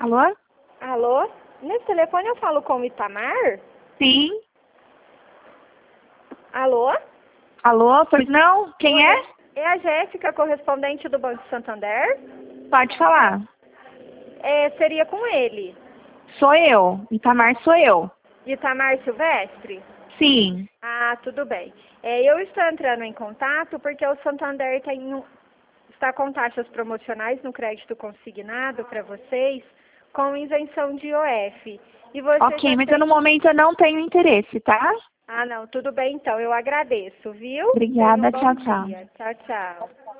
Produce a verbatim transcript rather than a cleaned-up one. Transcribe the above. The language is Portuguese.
Alô? Alô? Nesse telefone eu falo com o Itamar? Sim. Alô? Alô, pois não? Quem Oi, é? É a Jéssica, correspondente do Banco Santander? Pode falar. É, seria com ele. Sou eu. Itamar sou eu. Itamar Silvestre? Sim. Ah, tudo bem. É, eu estou entrando em contato porque o Santander tem um- está com taxas promocionais no crédito consignado para vocês, com isenção de I O F. E você Ok, já mas tem... eu no momento eu não tenho interesse, tá? Ah, não, tudo bem então, eu agradeço, viu? Tenha um Obrigada, bom tchau, tchau. dia. Tchau, tchau.